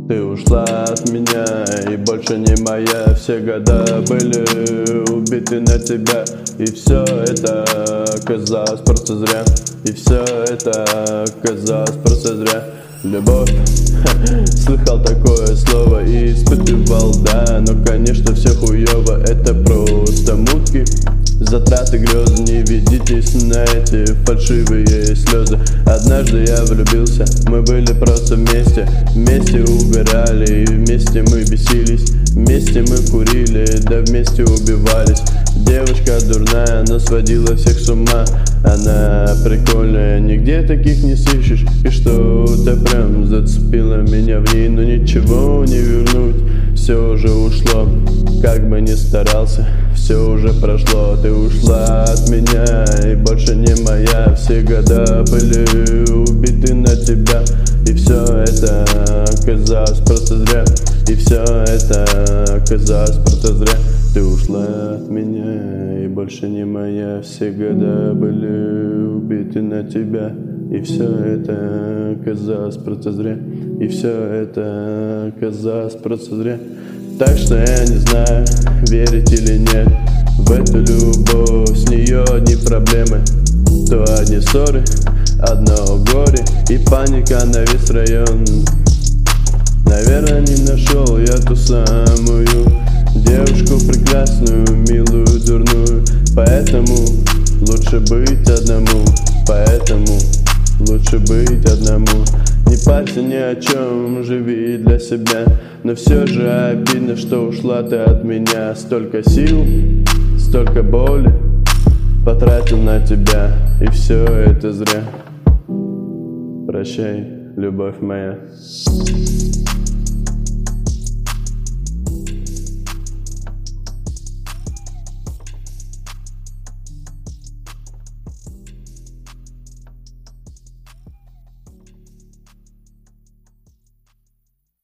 Ты ушла от меня и больше не моя. Все года были убиты на тебя, и все это оказалось просто зря. И все это оказалось просто зря. Любовь, слыхал такое слово и испытывал, да. Но конечно все хуёво, это просто мутки. Затраты грез, не ведитесь на эти фальшивые слезы. Однажды я влюбился, мы были просто вместе. Вместе угорали, и вместе мы бесились. Вместе мы курили, да вместе убивались. Девушка дурная, но сводила всех с ума. Она прикольная, нигде таких не сыщешь. И что-то прям зацепило меня в ней, но ничего не вернуть. Все уже ушло, как бы ни старался, все уже прошло. Ты ушла от меня и больше не моя. Все года были убиты на тебя, и все это оказалось просто зря. И все это оказалось просто зря. Ты ушла от меня и больше не моя. Все года были убиты на тебя, и все это оказалось просто зря. И все это оказалось просто зря. Так что я не знаю, верить или нет в эту любовь. С нее одни проблемы, то одни ссоры, одно горе и паника на весь район. Наверное, не нашел я ту самую девушку прекрасную, милую, дурную. Поэтому лучше быть одному. Поэтому лучше быть одному. Не парься ни о чем, живи для себя. Но все же обидно, что ушла ты от меня. Столько сил, столько боли потратил на тебя, и все это зря. Прощай, любовь моя.